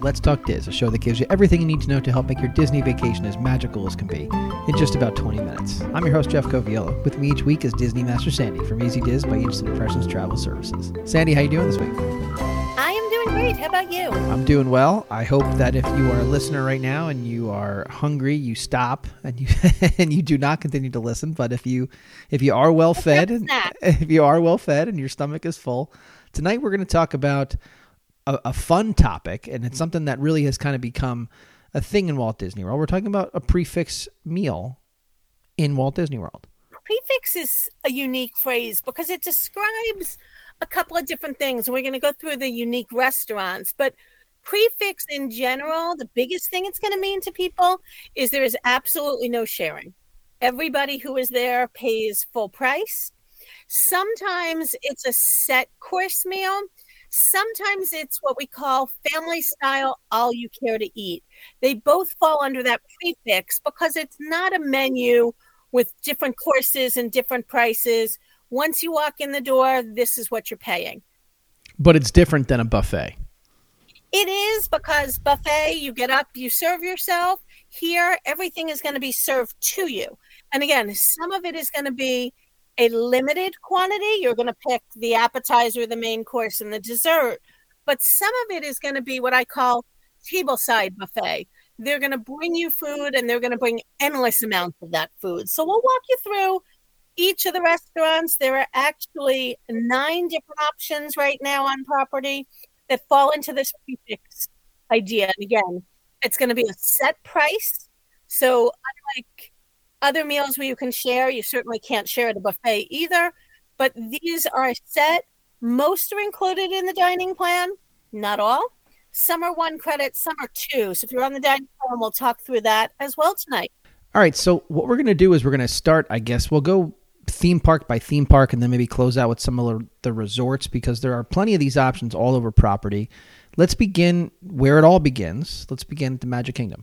Let's Talk Diz, a show that gives you everything you need to know to help make your Disney vacation as magical as can be in just about 20 minutes. I'm your host, Jeff Coviello. With me each week is Disney Master Sandy from Easy Diz by Instant Impressions Travel Services. Sandy, how you doing this week? I am doing great. How about you? I'm doing well. I hope that if you are a listener right now and you are hungry, you stop and you and you do not continue to listen. But if you are well fed, if you are well fed and your stomach is full, tonight we're going to talk about a fun topic, and it's something that really has kind of become a thing in Walt Disney World. We're talking about a prefix meal in Walt Disney World. Prefix is a unique phrase because it describes a couple of different things. We're going to go through the unique restaurants, but prefix in general, the biggest thing it's going to mean to people is there is absolutely no sharing. Everybody who is there pays full price. Sometimes it's a set course meal. Sometimes it's what we call family style, all you care to eat. They both fall under that prefix because it's not a menu with different courses and different prices. Once you walk in the door, this is what you're paying. But it's different than a buffet. It is, because buffet, you get up, you serve yourself. Here, everything is going to be served to you. And again, some of it is going to be a limited quantity. You're going to pick the appetizer, the main course, and the dessert. But some of it is going to be what I call tableside buffet. They're going to bring you food, and they're going to bring endless amounts of that food. So we'll walk you through each of the restaurants. There are actually 9 different options right now on property that fall into this prefix idea. And again, it's going to be a set price. So unlike other meals where you can share, you certainly can't share at a buffet either. But these are set. Most are included in the dining plan. Not all. Some are 1 credit, some are 2. So if you're on the dining plan, we'll talk through that as well tonight. All right. So what we're going to do is we're going to start, I guess, we'll go theme park by theme park and then maybe close out with some of the resorts, because there are plenty of these options all over property. Let's begin where it all begins. Let's begin at the Magic Kingdom.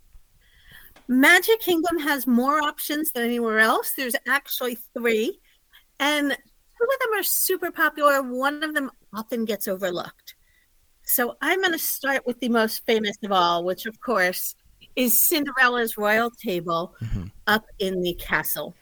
Magic Kingdom has more options than anywhere else. There's actually 3, and 2 of them are super popular. One of them often gets overlooked. So I'm going to start with the most famous of all, which of course is Cinderella's Royal Table up in the castle.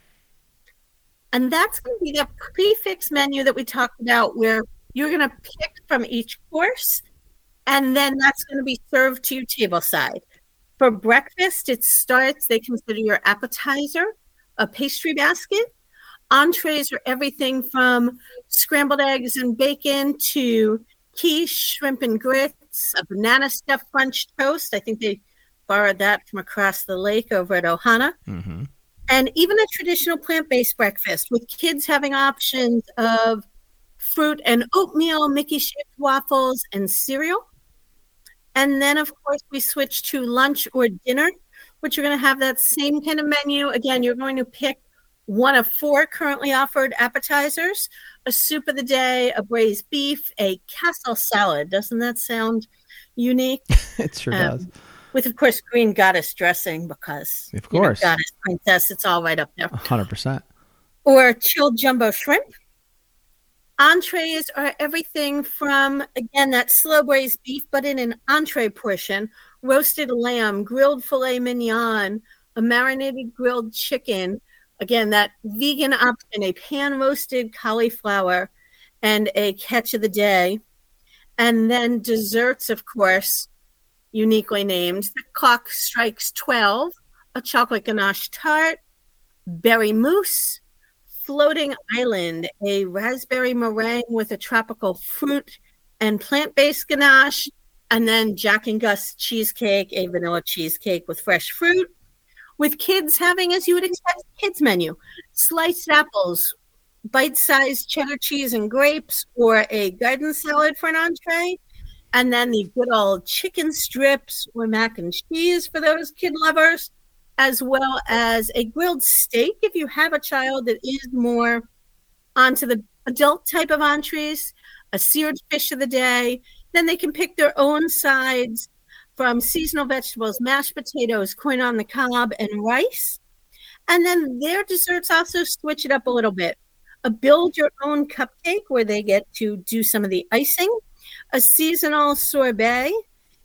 And that's going to be the prefix menu that we talked about, where you're going to pick from each course, and then that's going to be served to you tableside. For breakfast, they consider your appetizer, a pastry basket. Entrees are everything from scrambled eggs and bacon to quiche, shrimp and grits, a banana stuffed French toast. I think they borrowed that from across the lake over at Ohana. Mm-hmm. And even a traditional plant-based breakfast, with kids having options of fruit and oatmeal, Mickey-shaped waffles, and cereal. And then, of course, we switch to lunch or dinner, which you're going to have that same kind of menu. Again, you're going to pick one of 4 currently offered appetizers, a soup of the day, a braised beef, a castle salad. Doesn't that sound unique? It sure does. With, of course, green goddess dressing, because, of course, goddess, princess, it's all right up there. 100%. Or chilled jumbo shrimp. Entrees are everything from, again, that slow braised beef, but in an entree portion, roasted lamb, grilled filet mignon, a marinated grilled chicken, again, that vegan option, a pan roasted cauliflower, and a catch of the day. And then desserts, of course, uniquely named. The clock strikes 12, a chocolate ganache tart, berry mousse, floating island, a raspberry meringue with a tropical fruit and plant-based ganache, and then Jack and Gus cheesecake, a vanilla cheesecake with fresh fruit. With kids having, as you would expect, kids menu, sliced apples, bite-sized cheddar cheese and grapes, or a garden salad for an entree. And then the good old chicken strips or mac and cheese for those kid lovers, as well as a grilled steak if you have a child that is more onto the adult type of entrees, a seared fish of the day. Then they can pick their own sides from seasonal vegetables, mashed potatoes, corn on the cob, and rice. And then their desserts also switch it up a little bit. A build-your-own cupcake where they get to do some of the icing, a seasonal sorbet,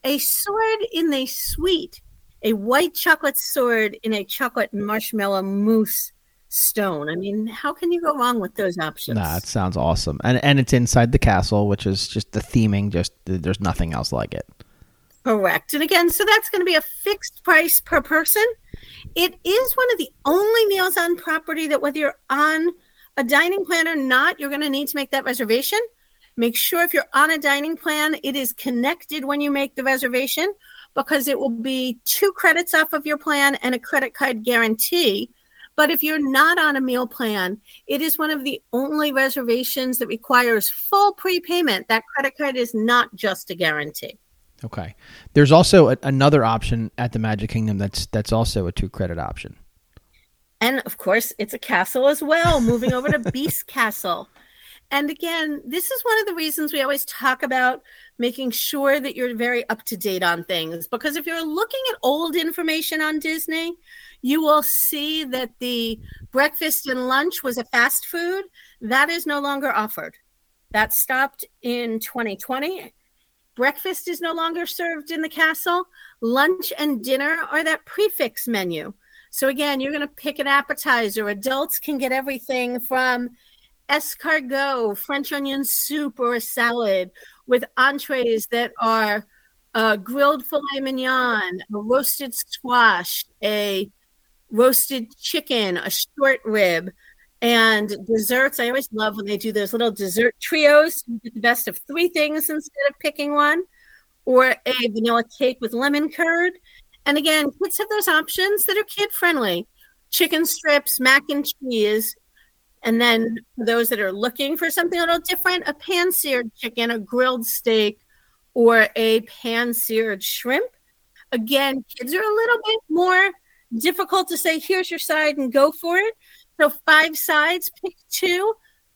a sword in the sweet, a white chocolate sword in a chocolate marshmallow mousse stone. I mean, how can you go wrong with those options? Nah, it sounds awesome. And it's inside the castle, which is just the theming. Just there's nothing else like it. Correct. And again, so that's going to be a fixed price per person. It is one of the only meals on property that whether you're on a dining plan or not, you're going to need to make that reservation. Make sure if you're on a dining plan, it is connected when you make the reservation, because it will be 2 credits off of your plan and a credit card guarantee. But if you're not on a meal plan, it is one of the only reservations that requires full prepayment. That credit card is not just a guarantee. Okay. There's also another option at the Magic Kingdom that's also a 2-credit option. And of course, it's a castle as well, moving over to Beast Castle. And again, this is one of the reasons we always talk about making sure that you're very up to date on things. Because if you're looking at old information on Disney, you will see that the breakfast and lunch was a fast food. That is no longer offered. That stopped in 2020. Breakfast is no longer served in the castle. Lunch and dinner are that prefix menu. So again, you're going to pick an appetizer. Adults can get everything from escargot, French onion soup, or a salad with entrees that are grilled filet mignon, a roasted squash, a roasted chicken, a short rib, and desserts. I always love when they do those little dessert trios. You get the best of 3 things instead of picking one, or a vanilla cake with lemon curd. And again, kids have those options that are kid-friendly. Chicken strips, mac and cheese. And then for those that are looking for something a little different, a pan-seared chicken, a grilled steak, or a pan-seared shrimp. Again, kids are a little bit more difficult to say, here's your side and go for it. So 5 sides, pick 2.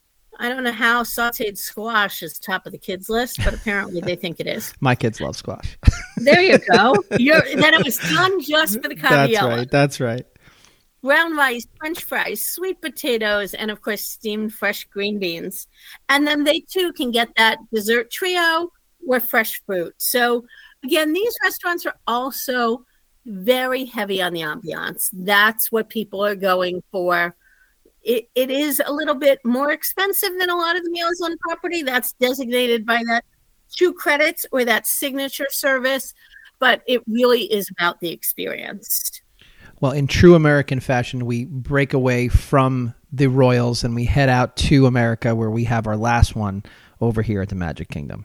I don't know how sauteed squash is top of the kids list, but apparently they think it is. My kids love squash. There you go. Then it was done just for the caviella. That's right. Brown rice, French fries, sweet potatoes, and of course, steamed fresh green beans. And then they too can get that dessert trio or fresh fruit. So again, these restaurants are also very heavy on the ambiance. That's what people are going for. It is a little bit more expensive than a lot of the meals on property. That's designated by that 2 credits or that signature service, but it really is about the experience. Well, in true American fashion, we break away from the Royals and we head out to America, where we have our last one over here at the Magic Kingdom.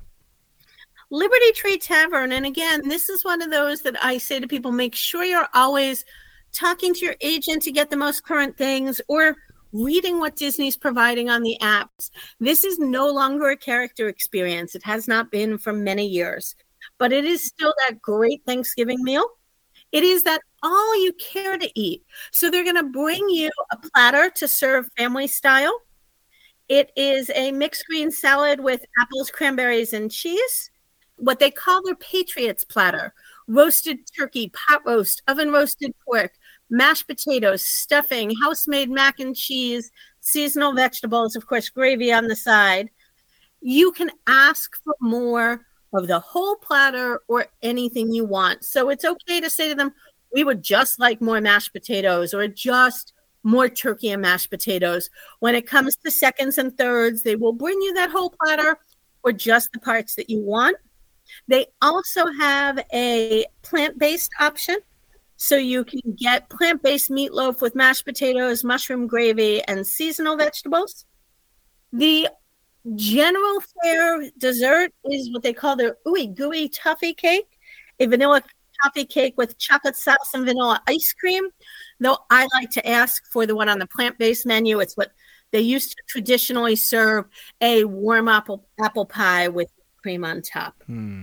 Liberty Tree Tavern. And again, this is one of those that I say to people, make sure you're always talking to your agent to get the most current things, or reading what Disney's providing on the apps. This is no longer a character experience. It has not been for many years, but it is still that great Thanksgiving meal. It is that all you care to eat. So they're going to bring you a platter to serve family style. It is a mixed green salad with apples, cranberries, and cheese. What they call their Patriots platter: roasted turkey, pot roast, oven roasted pork, mashed potatoes, stuffing, house-made mac and cheese, seasonal vegetables, of course, gravy on the side. You can ask for more of the whole platter or anything you want. So it's okay to say to them, we would just like more mashed potatoes, or just more turkey and mashed potatoes. When it comes to seconds and thirds, they will bring you that whole platter or just the parts that you want. They also have a plant-based option. So you can get plant-based meatloaf with mashed potatoes, mushroom gravy, and seasonal vegetables. The general fare dessert is what they call their ooey gooey toffee cake, a vanilla toffee cake with chocolate sauce and vanilla ice cream. Though I like to ask for the one on the plant-based menu. It's what they used to traditionally serve, a warm apple pie with cream on top.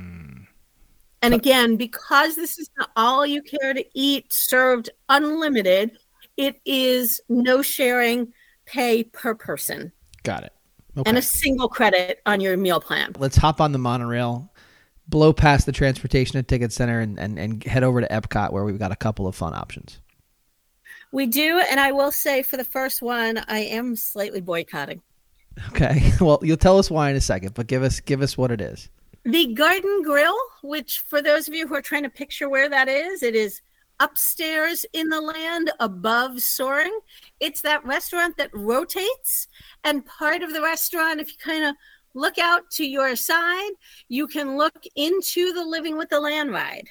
And again, because this is not all you care to eat, served unlimited, it is no sharing, pay per person. Got it. Okay. And a single credit on your meal plan. Let's hop on the monorail, blow past the transportation and ticket center, and head over to Epcot, where we've got a couple of fun options. We do, and I will say for the first one, I am slightly boycotting. Okay. Well, you'll tell us why in a second, but give us what it is. The Garden Grill, which for those of you who are trying to picture where that is, it is upstairs in the land above soaring. It's that restaurant that rotates, and part of the restaurant, if you kind of look out to your side, you can look into the Living with the Land ride.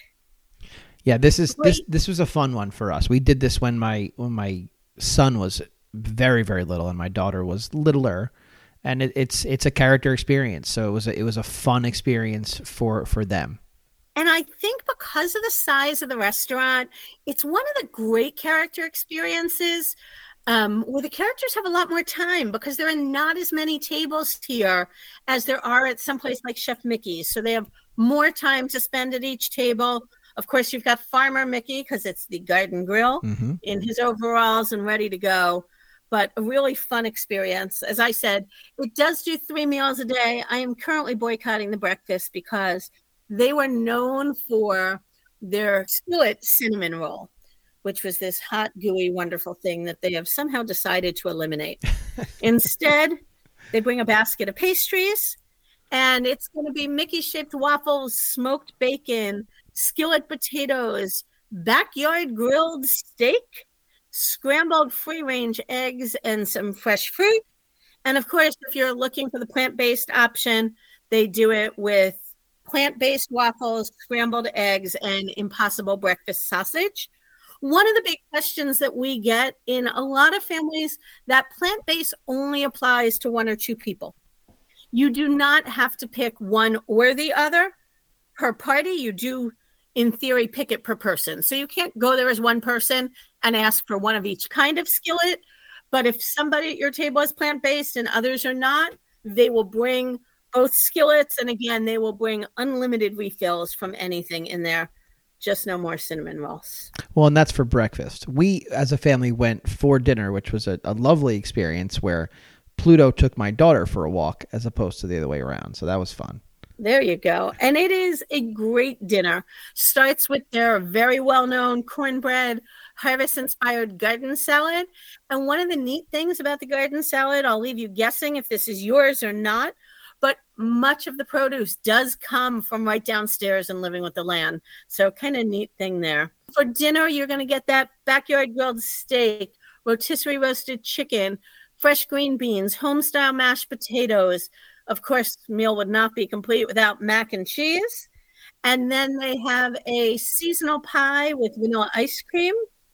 Yeah, this was a fun one for us. We did this when my son was very, very little and my daughter was littler. And it's a character experience, so it was a fun experience for them. And I think because of the size of the restaurant, it's one of the great character experiences where the characters have a lot more time because there are not as many tables here as there are at some place like Chef Mickey's. So they have more time to spend at each table. Of course, you've got Farmer Mickey because it's the Garden Grill in his overalls and ready to go. But a really fun experience. As I said, it does do 3 meals a day. I am currently boycotting the breakfast because they were known for their skillet cinnamon roll, which was this hot, gooey, wonderful thing that they have somehow decided to eliminate. Instead, they bring a basket of pastries, and it's going to be Mickey-shaped waffles, smoked bacon, skillet potatoes, backyard grilled steak, scrambled free-range eggs, and some fresh fruit. And of course, if you're looking for the plant-based option, they do it with plant-based waffles, scrambled eggs, and Impossible breakfast sausage. One of the big questions that we get in a lot of families, that plant-based only applies to 1 or 2 people. You do not have to pick one or the other per party. You do, in theory, pick it per person. So you can't go there as one person and ask for one of each kind of skillet. But if somebody at your table is plant-based and others are not, they will bring both skillets. And again, they will bring unlimited refills from anything in there. Just no more cinnamon rolls. Well, and that's for breakfast. We, as a family, went for dinner, which was a lovely experience where Pluto took my daughter for a walk as opposed to the other way around. So that was fun. There you go. And it is a great dinner. Starts with their very well-known cornbread, harvest-inspired garden salad. And one of the neat things about the garden salad, I'll leave you guessing if this is yours or not, but much of the produce does come from right downstairs and Living with the Land. So kind of neat thing there. For dinner, you're going to get that backyard grilled steak, rotisserie roasted chicken, fresh green beans, home-style mashed potatoes. Of course, meal would not be complete without mac and cheese. And then they have a seasonal pie with vanilla ice cream,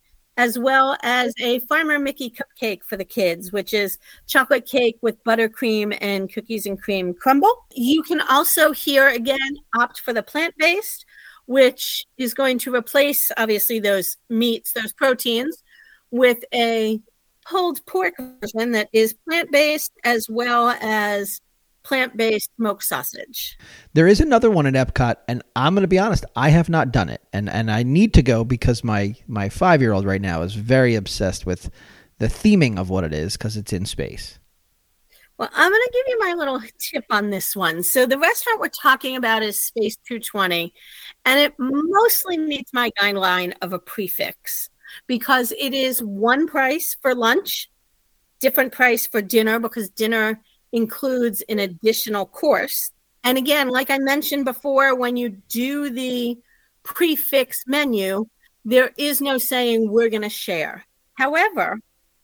as well as a Farmer Mickey cupcake for the kids, which is chocolate cake with buttercream and cookies and cream crumble. You can also here, again, opt for the plant-based, which is going to replace, obviously, those meats, those proteins, with a pulled pork version that is plant-based as well as plant-based smoked sausage. There is another one at Epcot, and I'm going to be honest, I have not done it, and I need to go because my 5-year-old right now is very obsessed with the theming of what it is because it's in space. Well, I'm going to give you my little tip on this one. So the restaurant we're talking about is Space 220, and it mostly meets my guideline of a prefix because it is one price for lunch, different price for dinner because dinner includes an additional course. And again, like I mentioned before, when you do the prefix menu, there is no saying we're going to share. However,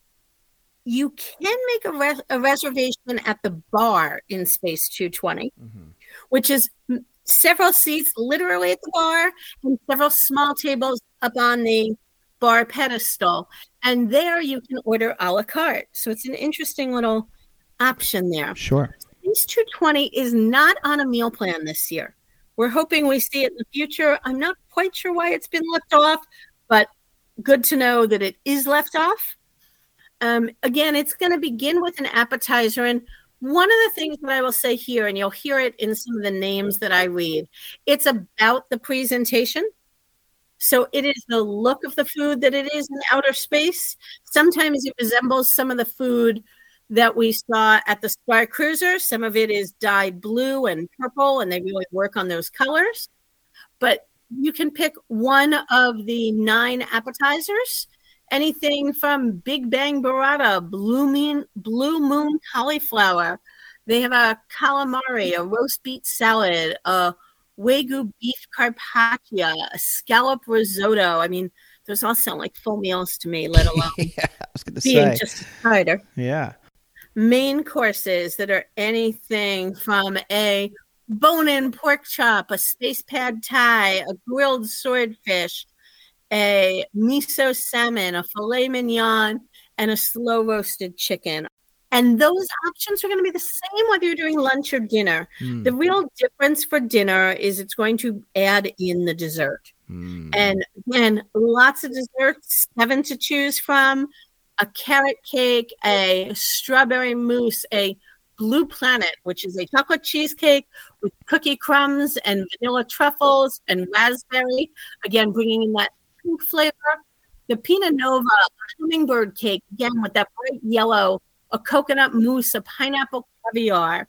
you can make a reservation at the bar in Space 220, which is several seats literally at the bar and several small tables up on the bar pedestal. And there you can order a la carte. So it's an interesting little option there. Sure. Space 220 is not on a meal plan this year. We're hoping we see it in the future. I'm not quite sure why it's been left off, but good to know that it is left off. Again, it's going to begin with an appetizer. And one of the things that I will say here, and you'll hear it in some of the names that I read, it's about the presentation. So it is the look of the food that it is in outer space. Sometimes it resembles some of the food that we saw at the Star Cruiser. Some of it is dyed blue and purple, and they really work on those colors. But you can pick one of the 9 appetizers, anything from Big Bang Burrata, Blue Moon cauliflower, They have a calamari, a roast beet salad, a Wagyu beef carpaccia, a scallop risotto. I mean, those all sound like full meals to me, let alone yeah, I was going to being say. just a starter. Yeah. Main courses that are anything from a bone-in pork chop, a space pad thai, a grilled swordfish, a miso salmon, a filet mignon, and a slow roasted chicken. And those options are going to be the same whether you're doing lunch or dinner. The real difference for dinner is it's going to add in the dessert. And again, lots of desserts, 7 to choose from, a carrot cake, a strawberry mousse, a Blue Planet, which is a chocolate cheesecake with cookie crumbs and vanilla truffles and raspberry, again, bringing in that pink flavor. The Pinot Nova, a hummingbird cake, again, with that bright yellow, a coconut mousse, a pineapple caviar,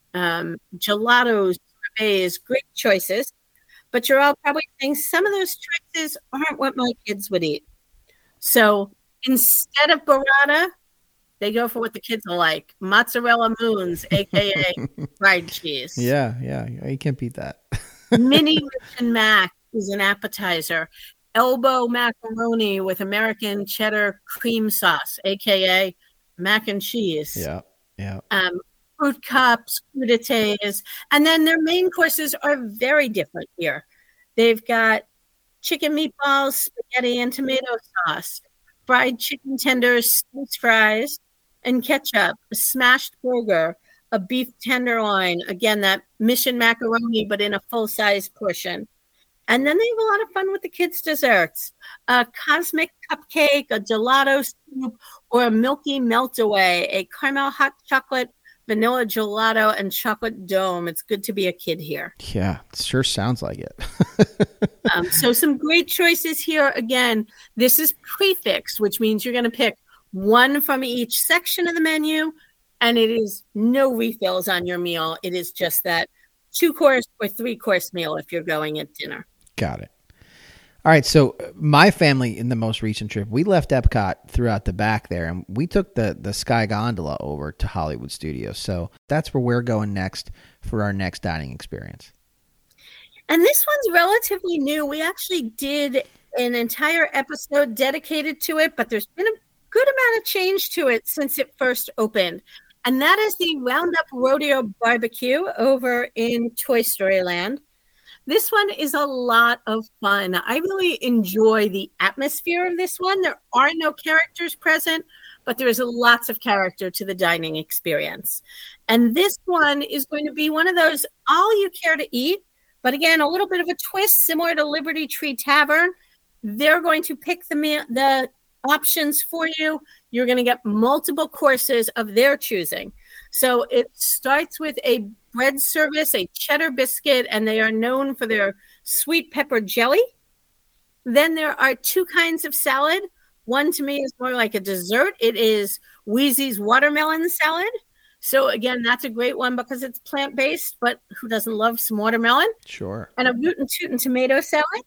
gelatos, sorbets, great choices. But you're all probably saying some of those choices aren't what my kids would eat. So instead of burrata, they go for what the kids are like. Mozzarella moons, a.k.a. fried cheese. Yeah, you can't beat that. Mini Rich and Mac is an appetizer. Elbow macaroni with American cheddar cream sauce, a.k.a. mac and cheese. Yeah. Fruit cups, crudités, and then their main courses are very different here. They've got chicken meatballs, spaghetti, and tomato sauce, fried chicken tenders, Swiss fries, and ketchup, a smashed burger, a beef tenderloin, again, that mission macaroni, but in a full-size portion. And then they have a lot of fun with the kids' desserts, a cosmic cupcake, a gelato soup, or a milky melt-away, a caramel hot chocolate, vanilla gelato, and chocolate dome. It's good to be a kid here. Yeah, it sure sounds like it. So some great choices here. Again, this is prefix, which means you're going to pick one from each section of the menu, and it is no refills on your meal. It is just that 2-course or 3-course meal if you're going at dinner. Got it. All right, so my family in the most recent trip, we left Epcot throughout the back there, and we took the Sky Gondola over to Hollywood Studios. So that's where we're going next for our next dining experience. And this one's relatively new. We actually did an entire episode dedicated to it, but there's been a good amount of change to it since it first opened. And that is the Roundup Rodeo Barbecue over in Toy Story Land. This one is a lot of fun. I really enjoy the atmosphere of this one. There are no characters present, but there is lots of character to the dining experience. And this one is going to be one of those all you care to eat, but again, a little bit of a twist similar to Liberty Tree Tavern. They're going to pick the options for you. You're going to get multiple courses of their choosing. So it starts with a bread service, a cheddar biscuit, and they are known for their sweet pepper jelly. Then there are 2 kinds of salad. One to me is more like a dessert. It is Wheezy's watermelon salad. So again, that's a great one because it's plant-based, but who doesn't love some watermelon? Sure. And a Rootin' Tootin' tomato salad.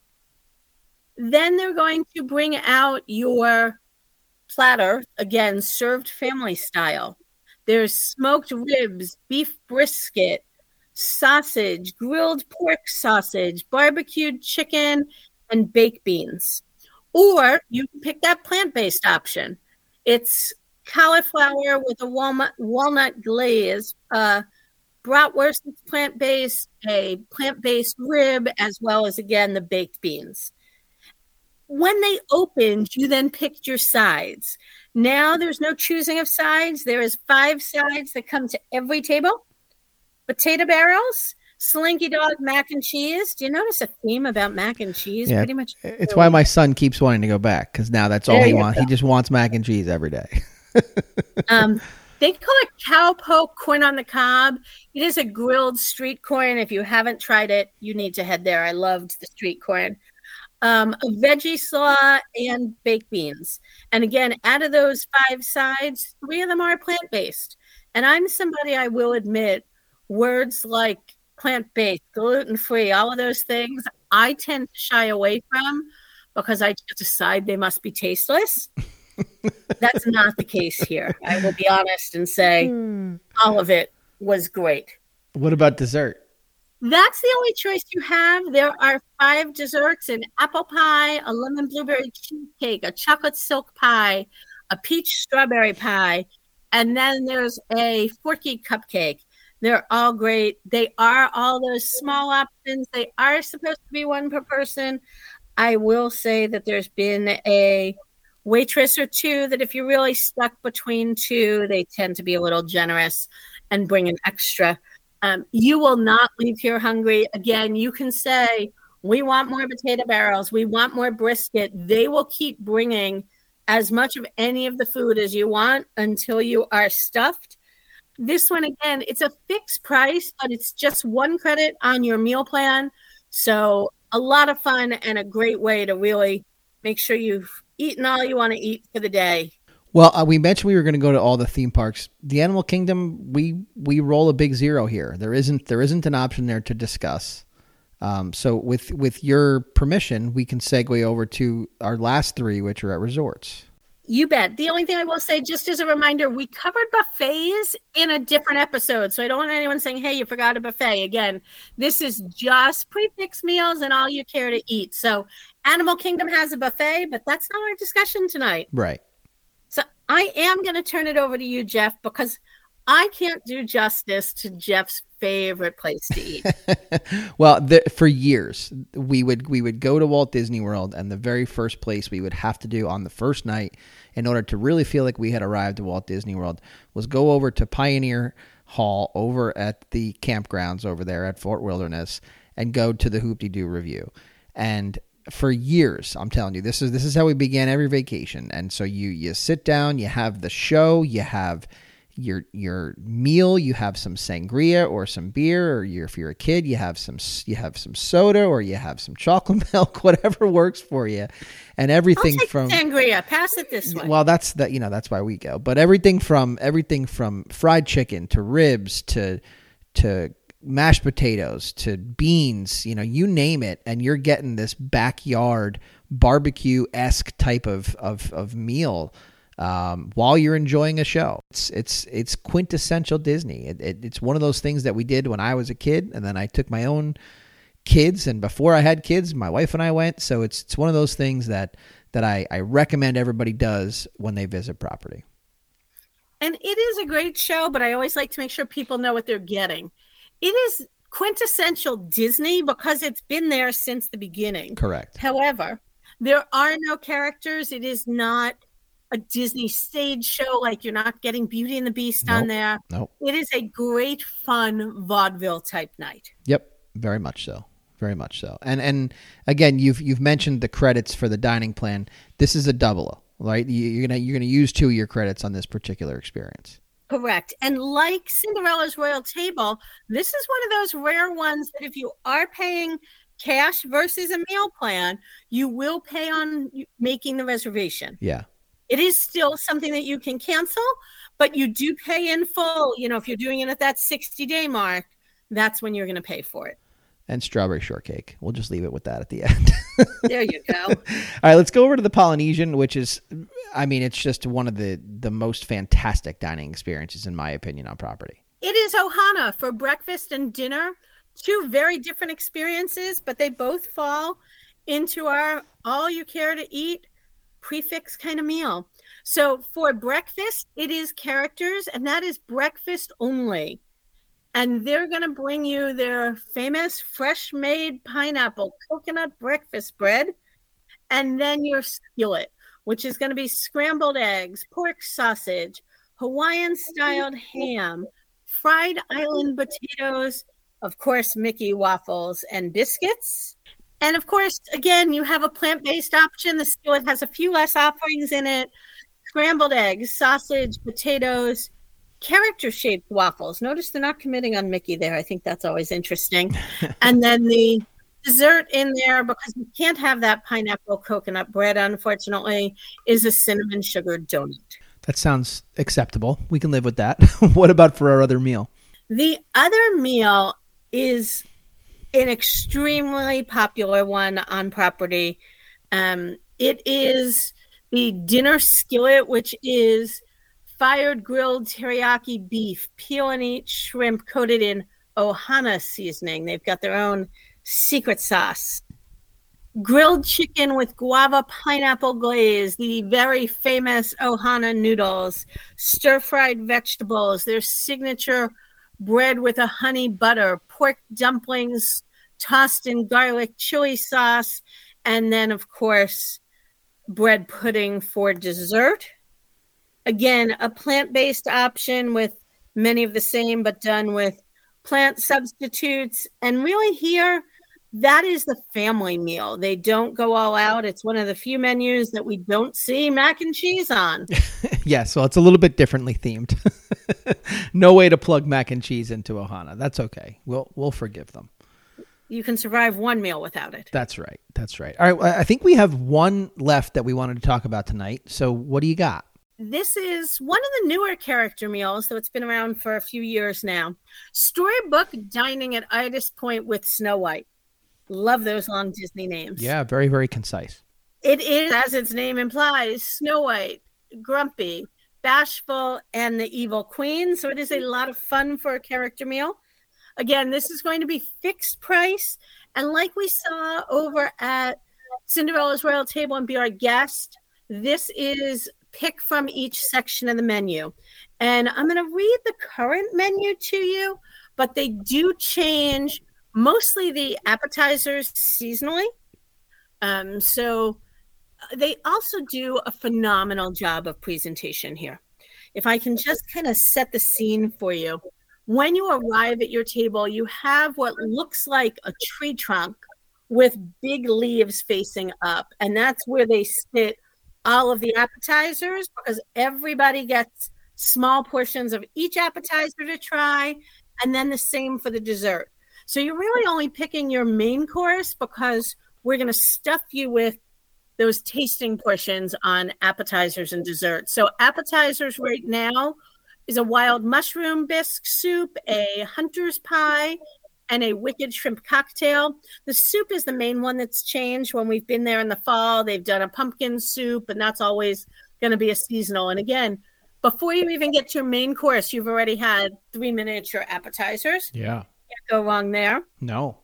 Then they're going to bring out your platter, again, served family style. There's smoked ribs, beef brisket, sausage, grilled pork sausage, barbecued chicken, and baked beans. Or you can pick that plant-based option. It's cauliflower with a walnut glaze, bratwurst is plant-based, a plant-based rib, as well as, again, the baked beans. When they opened, you then picked your sides. Now there's no choosing of sides. There is 5 sides that come to every table. Potato barrels, Slinky Dog mac and cheese. Do you notice a theme about mac and cheese? Yeah, pretty much. It's why my son keeps wanting to go back, because now that's all he wants. He just wants mac and cheese every day. They call it cowpoke corn on the cob. It is a grilled street corn. If you haven't tried it, you need to head there. I loved the street corn. A veggie slaw, and baked beans. And again, out of those 5 sides, 3 of them are plant-based. And I'm somebody, I will admit, words like plant-based, gluten-free, all of those things, I tend to shy away from because I just decide they must be tasteless. That's not the case here. I will be honest and say all of it was great. What about dessert? That's the only choice you have. There are 5 desserts: an apple pie, a lemon blueberry cheesecake, a chocolate silk pie, a peach strawberry pie, and then there's a forky cupcake. They're all great. They are all those small options. They are supposed to be one per person. I will say that there's been a waitress or two that if you're really stuck between two, they tend to be a little generous and bring an extra. You will not leave here hungry. Again, you can say, we want more potato barrels. We want more brisket. They will keep bringing as much of any of the food as you want until you are stuffed. This one, again, it's a fixed price, but it's just 1 credit on your meal plan. So a lot of fun and a great way to really make sure you've eaten all you want to eat for the day. Well, we mentioned we were going to go to all the theme parks. The Animal Kingdom, we roll a big 0 here. There isn't an option there to discuss. So with your permission, we can segue over to our last 3, which are at resorts. You bet. The only thing I will say, just as a reminder, we covered buffets in a different episode. So I don't want anyone saying, hey, you forgot a buffet. Again, this is just prefix meals and all you care to eat. So Animal Kingdom has a buffet, but that's not our discussion tonight. Right. So I am going to turn it over to you, Jeff, because I can't do justice to Jeff's favorite place to eat. Well, for years, we would go to Walt Disney World, and the very first place we would have to do on the first night in order to really feel like we had arrived at Walt Disney World was go over to Pioneer Hall over at the campgrounds over there at Fort Wilderness and go to the Hoop-Dee-Doo Revue. And for years, I'm telling you, this is how we began every vacation. And so you sit down, you have the show, you have your meal, you have some sangria or some beer, or if you're a kid, you have some soda, or you have some chocolate milk, whatever works for you. And everything from sangria, pass it this way. Well, that's why we go. But everything from fried chicken to ribs to mashed potatoes to beans, you name it, and you're getting this backyard barbecue-esque type of meal while you're enjoying a show. It's quintessential Disney. It's one of those things that we did when I was a kid, and then I took my own kids, and before I had kids, my wife and I went. So it's one of those things that I recommend everybody does when they visit property. And it is a great show, but I always like to make sure people know what they're getting. It is quintessential Disney because it's been there since the beginning. Correct. However, there are no characters. It is not a Disney stage show. Like, you're not getting Beauty and the Beast on there. Nope. It is a great, fun vaudeville type night. Yep. Very much so. Very much so. And again, you've mentioned the credits for the dining plan. This is a double, right? You're gonna use 2 of your credits on this particular experience. Correct. And like Cinderella's Royal Table, this is one of those rare ones that if you are paying cash versus a meal plan, you will pay on making the reservation. Yeah. It is still something that you can cancel, but you do pay in full. If you're doing it at that 60-day mark, that's when you're going to pay for it. And strawberry shortcake. We'll just leave it with that at the end. There you go. All right, let's go over to the Polynesian, which is, it's just one of the most fantastic dining experiences, in my opinion, on property. It is Ohana for breakfast and dinner. 2 very different experiences, but they both fall into our all you care to eat prefix kind of meal. So for breakfast, it is characters, and that is breakfast only. And they're going to bring you their famous fresh-made pineapple coconut breakfast bread, and then your skillet, which is going to be scrambled eggs, pork sausage, Hawaiian-styled ham, fried island potatoes, of course, Mickey waffles and biscuits. And, of course, again, you have a plant-based option. The skillet has a few less offerings in it. Scrambled eggs, sausage, potatoes, character-shaped waffles. Notice they're not committing on Mickey there. I think that's always interesting. And then the dessert in there, because you can't have that pineapple coconut bread, unfortunately, is a cinnamon sugar donut. That sounds acceptable. We can live with that. What about for our other meal? The other meal is an extremely popular one on property. It is the dinner skillet, which is fired grilled teriyaki beef, peel and eat shrimp coated in ohana seasoning. They've got their own secret sauce. Grilled chicken with guava pineapple glaze, the very famous ohana noodles, stir-fried vegetables, their signature bread with a honey butter, pork dumplings tossed in garlic chili sauce, and then, of course, bread pudding for dessert. Again, a plant-based option with many of the same, but done with plant substitutes. And really here, that is the family meal. They don't go all out. It's one of the few menus that we don't see mac and cheese on. Yeah, so it's a little bit differently themed. No way to plug mac and cheese into ohana. That's okay. We'll forgive them. You can survive one meal without it. That's right. All right, I think we have one left that we wanted to talk about tonight. So what do you got? This is one of the newer character meals, though it's been around for a few years now. Storybook Dining at Itis Point with Snow White. Love those long Disney names. Yeah, very, very concise. It is, as its name implies, Snow White, grumpy, bashful, and the evil queen. So it is a lot of fun for a character meal. Again, this is going to be fixed price. And like we saw over at Cinderella's Royal Table and Be Our Guest, this is pick from each section of the menu. And I'm going to read the current menu to you, but they do change mostly the appetizers seasonally. So they also do a phenomenal job of presentation here. If I can just kind of set the scene for you. When you arrive at your table, you have what looks like a tree trunk with big leaves facing up. And that's where they sit all of the appetizers, because everybody gets small portions of each appetizer to try, and then the same for the dessert. So you're really only picking your main course because we're going to stuff you with those tasting portions on appetizers and desserts. So appetizers right now is a wild mushroom bisque soup, a hunter's pie, and a wicked shrimp cocktail. The soup is the main one that's changed. When we've been there in the fall, they've done a pumpkin soup, and that's always going to be a seasonal. And again, before you even get to your main course, you've already had 3 miniature appetizers. Yeah. Can't go wrong there. No.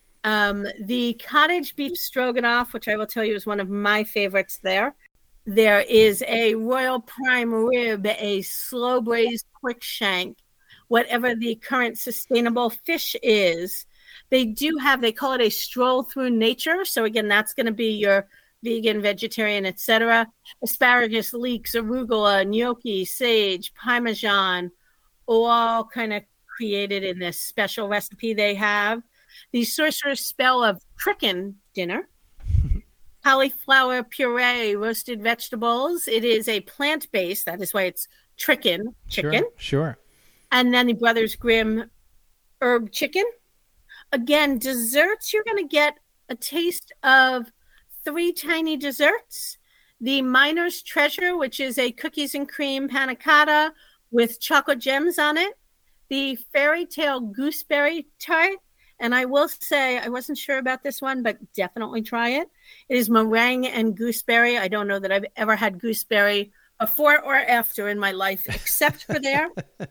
The cottage beef stroganoff, which I will tell you is one of my favorites there. There is a royal prime rib, a slow braised quick shank, whatever the current sustainable fish is. They call it a stroll through nature. So again, that's going to be your vegan, vegetarian, etc. Asparagus, leeks, arugula, gnocchi, sage, parmesan, all kind of created in this special recipe they have. The sorcerer's spell of chicken dinner, cauliflower puree, roasted vegetables. It is a plant-based, that is why it's chicken. Sure. And then the Brothers Grimm herb chicken. Again, desserts, you're going to get a taste of 3 tiny desserts. The Miner's Treasure, which is a cookies and cream panna cotta with chocolate gems on it. The Fairy Tale Gooseberry Tart. And I will say, I wasn't sure about this one, but definitely try it. It is meringue and gooseberry. I don't know that I've ever had gooseberry before or after in my life, except for there.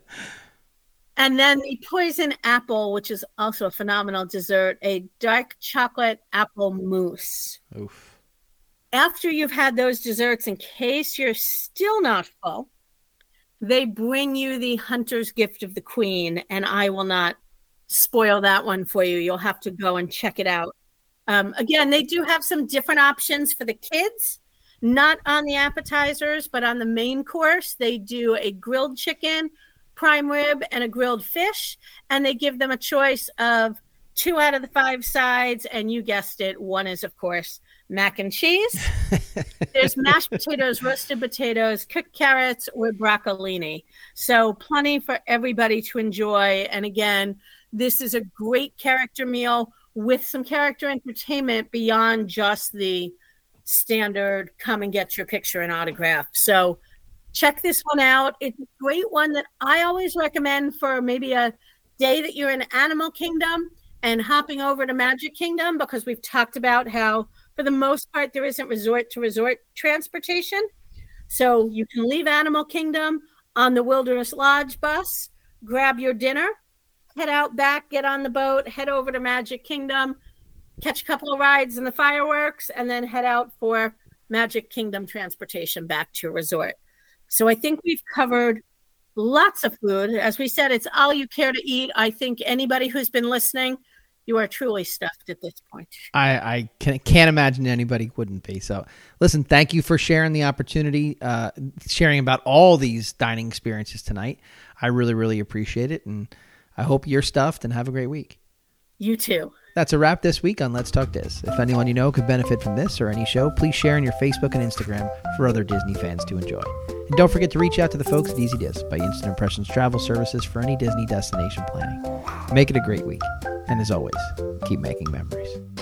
And then the Poison Apple, which is also a phenomenal dessert, a dark chocolate apple mousse. Oof. After you've had those desserts, in case you're still not full, they bring you the Hunter's Gift of the Queen, and I will not spoil that one for you. You'll have to go and check it out. Again, they do have some different options for the kids, not on the appetizers, but on the main course. They do a grilled chicken, prime rib, and a grilled fish, and they give them a choice of 2 out of the 5 sides, and you guessed it, one is, of course, mac and cheese. There's mashed potatoes, roasted potatoes, cooked carrots, or broccolini. So plenty for everybody to enjoy. And again, this is a great character meal with some character entertainment beyond just the standard come and get your picture and autograph. So check this one out. It's a great one that I always recommend for maybe a day that you're in Animal Kingdom and hopping over to Magic Kingdom, because we've talked about how, for the most part, there isn't resort-to-resort transportation. So you can leave Animal Kingdom on the Wilderness Lodge bus, grab your dinner, head out back, get on the boat, head over to Magic Kingdom, catch a couple of rides in the fireworks, and then head out for Magic Kingdom transportation back to your resort. So I think we've covered lots of food. As we said, it's all you care to eat. I think anybody who's been listening, you are truly stuffed at this point. I can't imagine anybody wouldn't be. So listen, thank you for sharing the opportunity, sharing about all these dining experiences tonight. I really, really appreciate it. And I hope you're stuffed and have a great week. You too. That's a wrap this week on Let's Talk Dis. If anyone you know could benefit from this or any show, please share on your Facebook and Instagram for other Disney fans to enjoy. And don't forget to reach out to the folks at Easy Dis by Instant Impressions Travel Services for any Disney destination planning. Make it a great week. And as always, keep making memories.